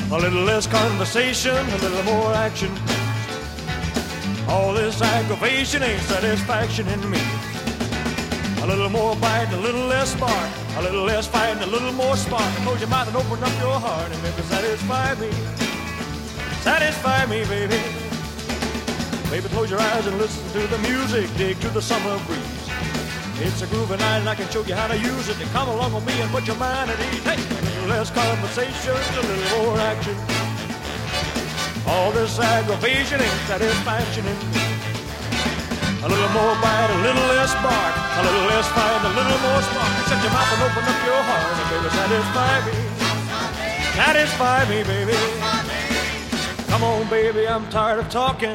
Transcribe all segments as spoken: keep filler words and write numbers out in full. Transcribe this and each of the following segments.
A little less conversation, a little more action. All this aggravation ain't satisfaction in me. A little more bite, a little less spark. A little less fight, and a little more spark. Close your mouth and open up your heart and maybe satisfy me. Satisfy me, baby. Baby, close your eyes and listen to the music. Dig to the summer breeze. It's a groovy night and I can show you how to use it. To come along with me and put your mind at ease. Hey, a little less conversation, a little more action. All this aggravation ain't satisfaction in me. A little more bite, a little less spark. A little less fight, a little more spark. Shut your mouth and open up your heart and baby, satisfy me. Satisfy me, baby. Come on, baby, I'm tired of talking.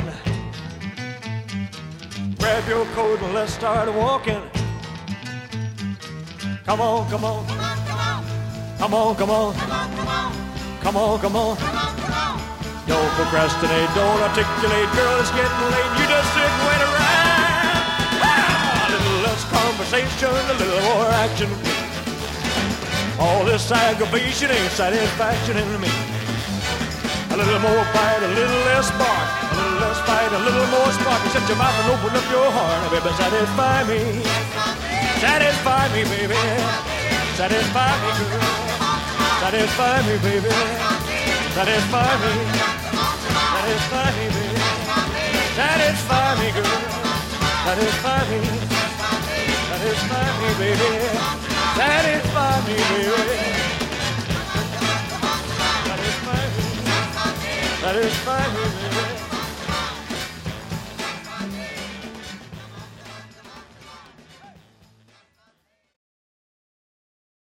Grab your coat and let's start walking. Come on, come on. Come on, come on. Come on, come on. Don't procrastinate, don't articulate. Girl, it's getting late. You just sit and wait around. Ah, a little less conversation, a little more action. All this aggravation ain't satisfaction in me. A little more bite, a little less spark. A little less fight, a little more spark. Shut your mouth and open up your heart. Baby, satisfy me. Satisfy me, baby. Satisfy me, girl. Satisfy me, baby. Satisfy me. Satisfy me, baby. Satisfy me, girl. Satisfy me. Satisfy me, baby. Satisfy me, baby. Satisfy me. Satisfy me, baby.